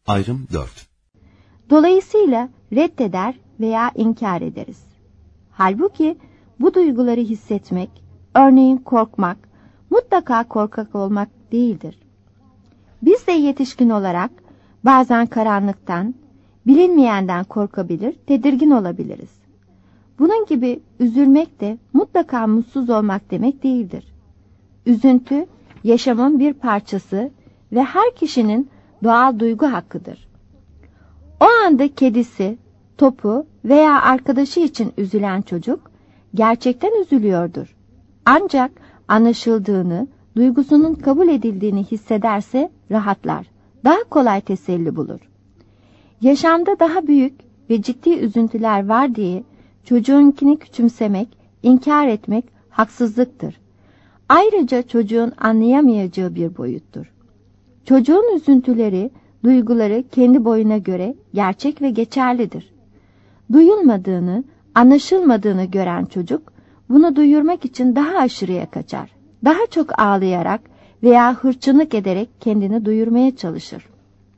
Ayrım 4. Dolayısıyla reddeder veya inkar ederiz. Halbuki bu duyguları hissetmek, örneğin korkmak, mutlaka korkak olmak değildir. Biz de yetişkin olarak bazen karanlıktan, bilinmeyenden korkabilir, tedirgin olabiliriz. Bunun gibi üzülmek de mutlaka mutsuz olmak demek değildir. Üzüntü, yaşamın bir parçası ve her kişinin doğal duygu hakkıdır. O anda kedisi, topu veya arkadaşı için üzülen çocuk gerçekten üzülüyordur. Ancak anlaşıldığını, duygusunun kabul edildiğini hissederse rahatlar, daha kolay teselli bulur. Yaşamda daha büyük ve ciddi üzüntüler var diye çocuğunkini küçümsemek, inkar etmek haksızlıktır. Ayrıca çocuğun anlayamayacağı bir boyuttur. Çocuğun üzüntüleri, duyguları kendi boyuna göre gerçek ve geçerlidir. Duyulmadığını, anlaşılmadığını gören çocuk, bunu duyurmak için daha aşırıya kaçar. Daha çok ağlayarak veya hırçınlık ederek kendini duyurmaya çalışır.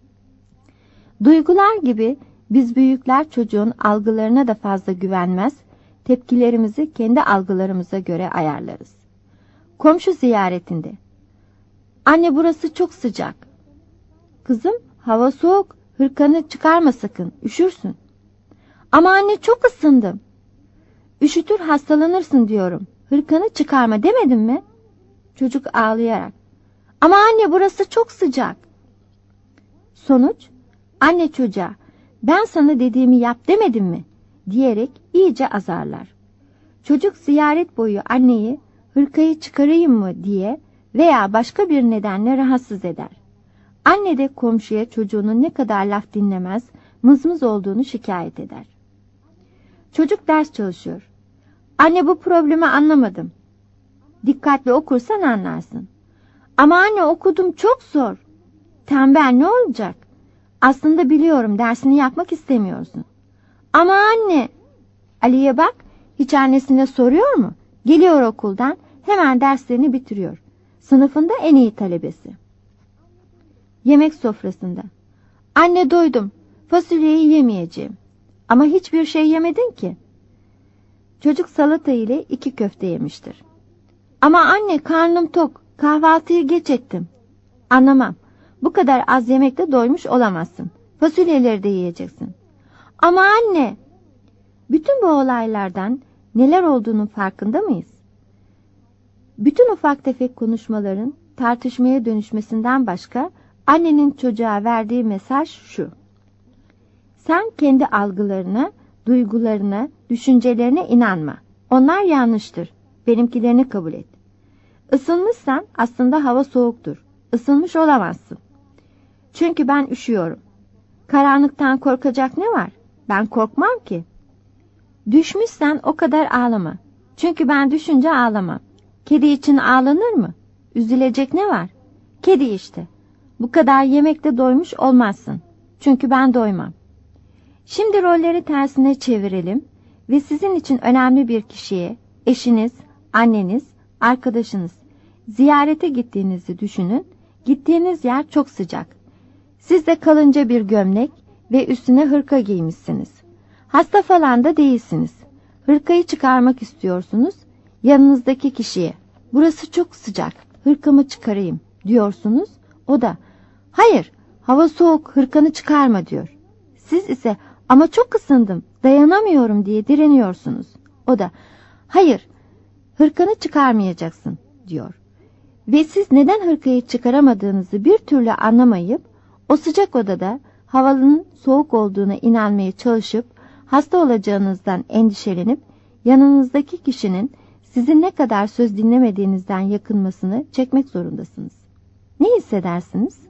Duygular gibi biz büyükler çocuğun algılarına da fazla güvenmez, tepkilerimizi kendi algılarımıza göre ayarlarız. Komşu ziyaretinde, "Anne, burası çok sıcak." "Kızım, hava soğuk, hırkanı çıkarma sakın, üşürsün." "Ama anne, çok ısındım." "Üşütür, hastalanırsın diyorum, hırkanı çıkarma demedim mi?" Çocuk ağlayarak, "Ama anne, burası çok sıcak." Sonuç, anne çocuğa, "Ben sana dediğimi yap demedim mi?" diyerek iyice azarlar. Çocuk ziyaret boyu anneyi hırkayı çıkarayım mı diye veya başka bir nedenle rahatsız eder. Anne de komşuya çocuğunun ne kadar laf dinlemez, mızmız olduğunu şikayet eder. Çocuk ders çalışıyor. "Anne, bu problemi anlamadım." "Dikkatli okursan anlarsın." "Ama anne, okudum, çok zor." "Tembel ne olacak? Aslında biliyorum, dersini yapmak istemiyorsun." "Ama anne." "Ali'ye bak, hiç annesine soruyor mu? Geliyor okuldan, hemen derslerini bitiriyor. Sınıfında en iyi talebesi." Yemek sofrasında, "Anne, doydum, fasulyeyi yemeyeceğim." "Ama hiçbir şey yemedin ki." Çocuk salata ile 2 köfte yemiştir. "Ama anne, karnım tok, kahvaltıyı geç ettim." "Anlamam, bu kadar az yemekle doymuş olamazsın. Fasulyeleri de yiyeceksin." "Ama anne." Bütün bu olaylardan neler olduğunun farkında mıyız? Bütün ufak tefek konuşmaların tartışmaya dönüşmesinden başka annenin çocuğa verdiği mesaj şu: sen kendi algılarına, duygularına, düşüncelerine inanma. Onlar yanlıştır. Benimkilerini kabul et. Isınmışsan aslında hava soğuktur. Isınmış olamazsın. Çünkü ben üşüyorum. Karanlıktan korkacak ne var? Ben korkmam ki. Düşmüşsen o kadar ağlama. Çünkü ben düşünce ağlamam. Kedi için ağlanır mı? Üzülecek ne var? Kedi işte. Bu kadar yemekle doymuş olmazsın. Çünkü ben doymam. Şimdi rolleri tersine çevirelim ve sizin için önemli bir kişiye, eşiniz, anneniz, arkadaşınız, ziyarete gittiğinizi düşünün. Gittiğiniz yer çok sıcak. Siz de kalınca bir gömlek ve üstüne hırka giymişsiniz. Hasta falan da değilsiniz. Hırkayı çıkarmak istiyorsunuz. Yanınızdaki kişiye, "Burası çok sıcak, hırkamı çıkarayım." diyorsunuz. O da, "Hayır, hava soğuk, hırkanı çıkarma." diyor. Siz ise, "Ama çok ısındım, dayanamıyorum." diye direniyorsunuz. O da, "Hayır, hırkanı çıkarmayacaksın." diyor. Ve siz neden hırkayı çıkaramadığınızı bir türlü anlamayıp, o sıcak odada havanın soğuk olduğuna inanmaya çalışıp, hasta olacağınızdan endişelenip, yanınızdaki kişinin sizin ne kadar söz dinlemediğinizden yakınmasını çekmek zorundasınız. Ne hissedersiniz?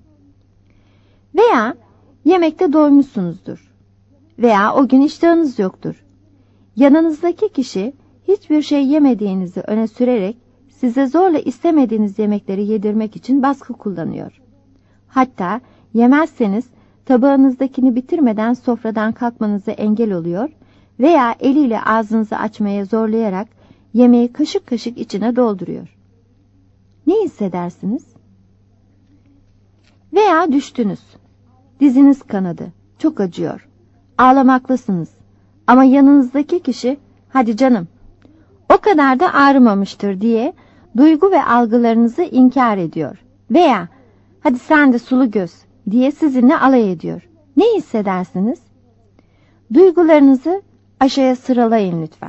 Veya yemekte doymuşsunuzdur. Veya o gün iştahınız yoktur. Yanınızdaki kişi hiçbir şey yemediğinizi öne sürerek size zorla istemediğiniz yemekleri yedirmek için baskı kullanıyor. Hatta yemezseniz tabağınızdakini bitirmeden sofradan kalkmanıza engel oluyor veya eliyle ağzınızı açmaya zorlayarak yemeği kaşık kaşık içine dolduruyor. Ne hissedersiniz? Veya düştünüz. Diziniz kanadı, çok acıyor. Ağlamaklısınız. Ama yanınızdaki kişi, hadi canım, o kadar da ağrımamıştır diye duygu ve algılarınızı inkar ediyor. Veya, hadi sen de sulu göz diye sizinle alay ediyor. Ne hissedersiniz? Duygularınızı aşağıya sıralayın lütfen.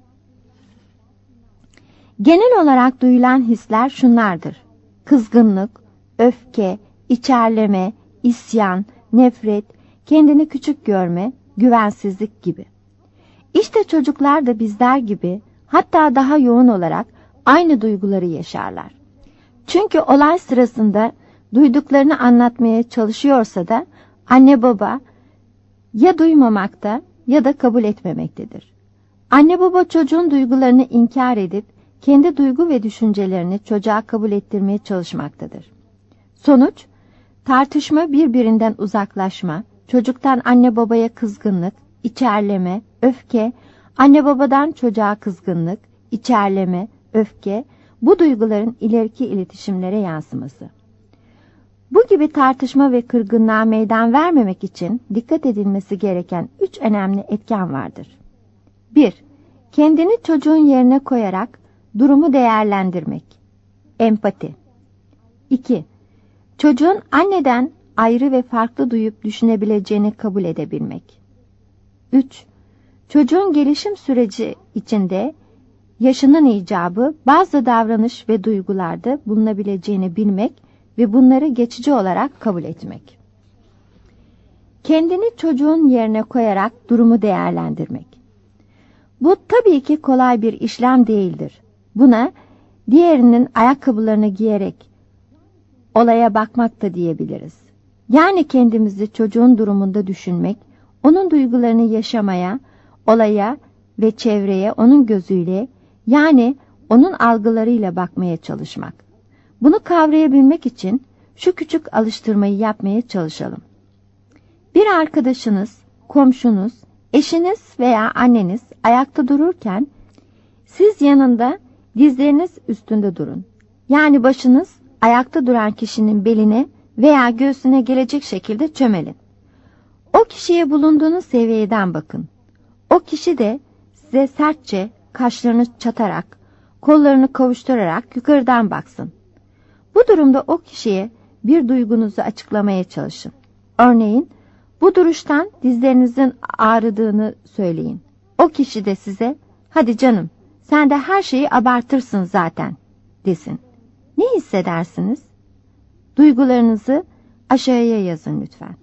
Genel olarak duyulan hisler şunlardır: kızgınlık, öfke, içerleme, isyan, nefret, kendini küçük görme, güvensizlik gibi. İşte çocuklar da bizler gibi, hatta daha yoğun olarak aynı duyguları yaşarlar. Çünkü olay sırasında duyduklarını anlatmaya çalışıyorsa da anne baba ya duymamakta ya da kabul etmemektedir. Anne baba çocuğun duygularını inkar edip kendi duygu ve düşüncelerini çocuğa kabul ettirmeye çalışmaktadır. Sonuç, tartışma, birbirinden uzaklaşma, çocuktan anne babaya kızgınlık, içerleme, öfke, anne babadan çocuğa kızgınlık, içerleme, öfke, bu duyguların ileriki iletişimlere yansıması. Bu gibi tartışma ve kırgınlığa meydan vermemek için dikkat edilmesi gereken 3 önemli etken vardır. 1. Kendini çocuğun yerine koyarak durumu değerlendirmek. Empati. 2. Çocuğun anneden ayrı ve farklı duyup düşünebileceğini kabul edebilmek. 3. Çocuğun gelişim süreci içinde yaşının icabı bazı davranış ve duygularda bulunabileceğini bilmek ve bunları geçici olarak kabul etmek. Kendini çocuğun yerine koyarak durumu değerlendirmek. Bu tabii ki kolay bir işlem değildir. Buna diğerinin ayakkabılarını giyerek olaya bakmak da diyebiliriz. Yani kendimizi çocuğun durumunda düşünmek, onun duygularını yaşamaya, olaya ve çevreye onun gözüyle, yani onun algılarıyla bakmaya çalışmak. Bunu kavrayabilmek için şu küçük alıştırmayı yapmaya çalışalım. Bir arkadaşınız, komşunuz, eşiniz veya anneniz ayakta dururken siz yanında dizleriniz üstünde durun. Yani başınız ayakta duran kişinin beline veya göğsüne gelecek şekilde çömelin. O kişiye bulunduğunuz seviyeden bakın. O kişi de size sertçe kaşlarını çatarak, kollarını kavuşturarak yukarıdan baksın. Bu durumda o kişiye bir duygunuzu açıklamaya çalışın. Örneğin, bu duruştan dizlerinizin ağrıdığını söyleyin. O kişi de size, hadi canım, sen de her şeyi abartırsın zaten, desin. Ne hissedersiniz? Duygularınızı aşağıya yazın lütfen.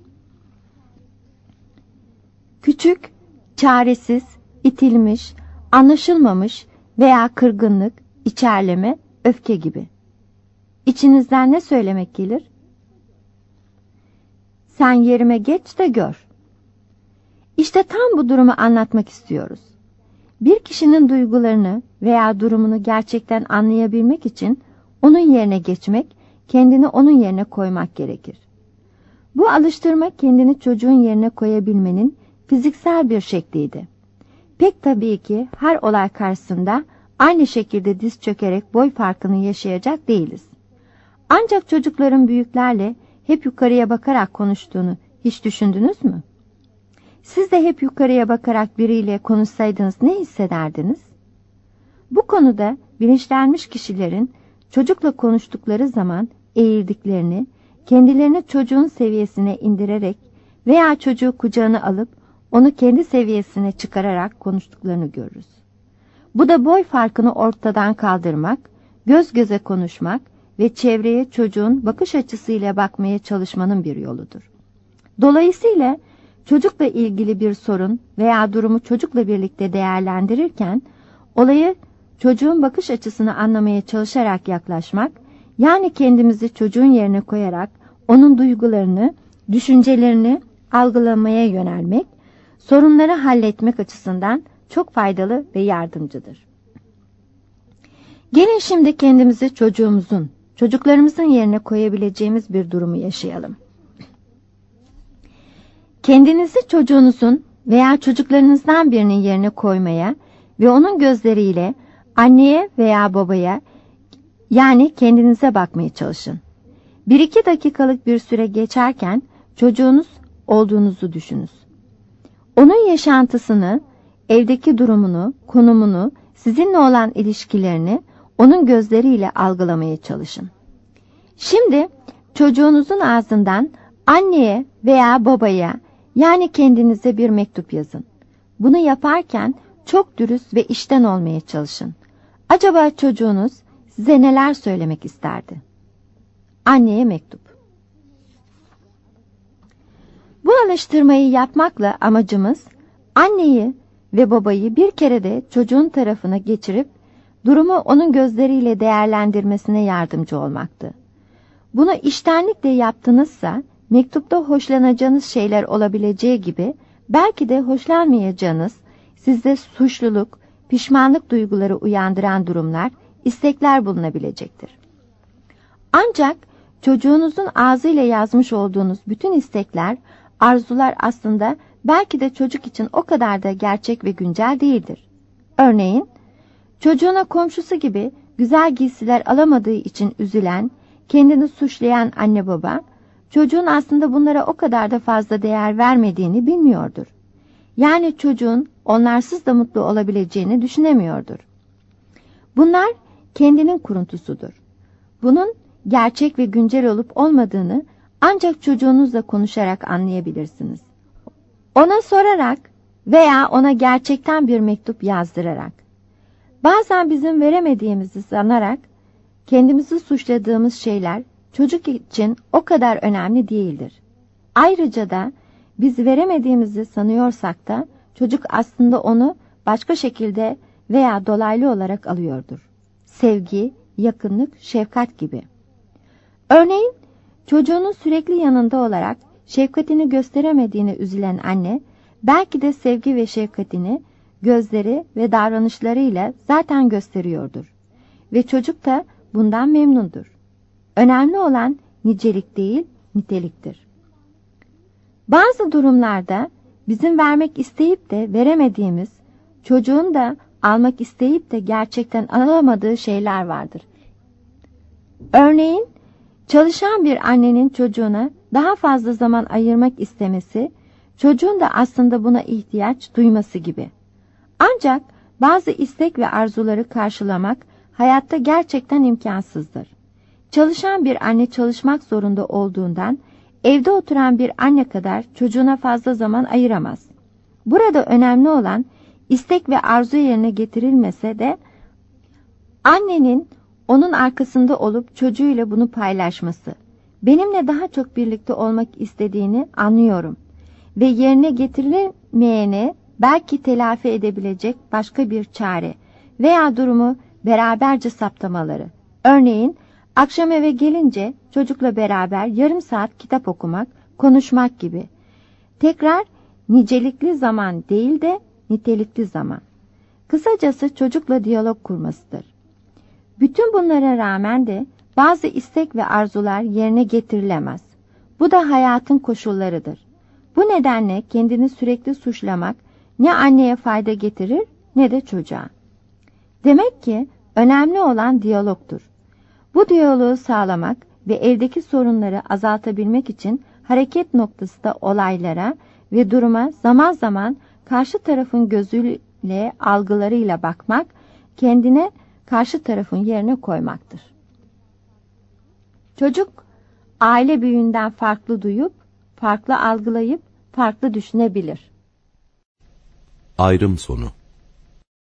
Küçük, çaresiz, itilmiş, anlaşılmamış veya kırgınlık, içerleme, öfke gibi. İçinizden ne söylemek gelir? Sen yerime geç de gör. İşte tam bu durumu anlatmak istiyoruz. Bir kişinin duygularını veya durumunu gerçekten anlayabilmek için onun yerine geçmek, kendini onun yerine koymak gerekir. Bu alıştırma kendini çocuğun yerine koyabilmenin fiziksel bir şekliydi. Pek tabii ki her olay karşısında aynı şekilde diz çökerek boy farkını yaşayacak değiliz. Ancak çocukların büyüklerle hep yukarıya bakarak konuştuğunu hiç düşündünüz mü? Siz de hep yukarıya bakarak biriyle konuşsaydınız ne hissederdiniz? Bu konuda bilinçlenmiş kişilerin çocukla konuştukları zaman eğildiklerini, kendilerini çocuğun seviyesine indirerek veya çocuğu kucağına alıp onu kendi seviyesine çıkararak konuştuklarını görürüz. Bu da boy farkını ortadan kaldırmak, göz göze konuşmak ve çevreye çocuğun bakış açısıyla bakmaya çalışmanın bir yoludur. Dolayısıyla çocukla ilgili bir sorun veya durumu çocukla birlikte değerlendirirken olayı çocuğun bakış açısını anlamaya çalışarak yaklaşmak, yani kendimizi çocuğun yerine koyarak onun duygularını, düşüncelerini algılamaya yönelmek, sorunları halletmek açısından çok faydalı ve yardımcıdır. Gelin şimdi kendimizi çocuklarımızın yerine koyabileceğimiz bir durumu yaşayalım. Kendinizi çocuğunuzun veya çocuklarınızdan birinin yerine koymaya ve onun gözleriyle anneye veya babaya, yani kendinize bakmaya çalışın. 1-2 dakikalık bir süre geçerken çocuğunuz olduğunuzu düşünün. Onun yaşantısını, evdeki durumunu, konumunu, sizinle olan ilişkilerini onun gözleriyle algılamaya çalışın. Şimdi çocuğunuzun ağzından anneye veya babaya, yani kendinize bir mektup yazın. Bunu yaparken çok dürüst ve içten olmaya çalışın. Acaba çocuğunuz size neler söylemek isterdi? Anneye mektup. Bu alıştırmayı yapmakla amacımız anneyi ve babayı bir kere de çocuğun tarafına geçirip durumu onun gözleriyle değerlendirmesine yardımcı olmaktı. Bunu içtenlikle yaptınızsa mektupta hoşlanacağınız şeyler olabileceği gibi belki de hoşlanmayacağınız, sizde suçluluk, pişmanlık duyguları uyandıran durumlar, istekler bulunabilecektir. Ancak çocuğunuzun ağzıyla yazmış olduğunuz bütün istekler, arzular aslında belki de çocuk için o kadar da gerçek ve güncel değildir. Örneğin, çocuğuna komşusu gibi güzel giysiler alamadığı için üzülen, kendini suçlayan anne baba, çocuğun aslında bunlara o kadar da fazla değer vermediğini bilmiyordur. Yani çocuğun onlarsız da mutlu olabileceğini düşünemiyordur. Bunlar kendinin kuruntusudur. Bunun gerçek ve güncel olup olmadığını ancak çocuğunuzla konuşarak anlayabilirsiniz. Ona sorarak veya ona gerçekten bir mektup yazdırarak. Bazen bizim veremediğimizi sanarak kendimizi suçladığımız şeyler çocuk için o kadar önemli değildir. Ayrıca da biz veremediğimizi sanıyorsak da çocuk aslında onu başka şekilde veya dolaylı olarak alıyordur. Sevgi, yakınlık, şefkat gibi. Örneğin çocuğunun sürekli yanında olarak şefkatini gösteremediğine üzülen anne, belki de sevgi ve şefkatini gözleri ve davranışlarıyla zaten gösteriyordur. Ve çocuk da bundan memnundur. Önemli olan nicelik değil, niteliktir. Bazı durumlarda bizim vermek isteyip de veremediğimiz, çocuğun da almak isteyip de gerçekten alamadığı şeyler vardır. Örneğin, çalışan bir annenin çocuğuna daha fazla zaman ayırmak istemesi, çocuğun da aslında buna ihtiyaç duyması gibi. Ancak bazı istek ve arzuları karşılamak hayatta gerçekten imkansızdır. Çalışan bir anne çalışmak zorunda olduğundan, evde oturan bir anne kadar çocuğuna fazla zaman ayıramaz. Burada önemli olan istek ve arzu yerine getirilmese de annenin onun arkasında olup çocuğuyla bunu paylaşması. Benimle daha çok birlikte olmak istediğini anlıyorum ve yerine getirilmeyene belki telafi edebilecek başka bir çare veya durumu beraberce saptamaları. Örneğin akşam eve gelince çocukla beraber yarım saat kitap okumak, konuşmak gibi. Tekrar nicelikli zaman değil de nitelikli zaman. Kısacası çocukla diyalog kurmasıdır. Bütün bunlara rağmen de bazı istek ve arzular yerine getirilemez. Bu da hayatın koşullarıdır. Bu nedenle kendini sürekli suçlamak ne anneye fayda getirir ne de çocuğa. Demek ki önemli olan diyalogtur. Bu diyaloğu sağlamak ve evdeki sorunları azaltabilmek için hareket noktası da olaylara ve duruma zaman zaman karşı tarafın gözüyle, algılarıyla bakmak, kendine karşı tarafın yerine koymaktır. Çocuk, aile büyüğünden farklı duyup, farklı algılayıp, farklı düşünebilir. Ayrım sonu.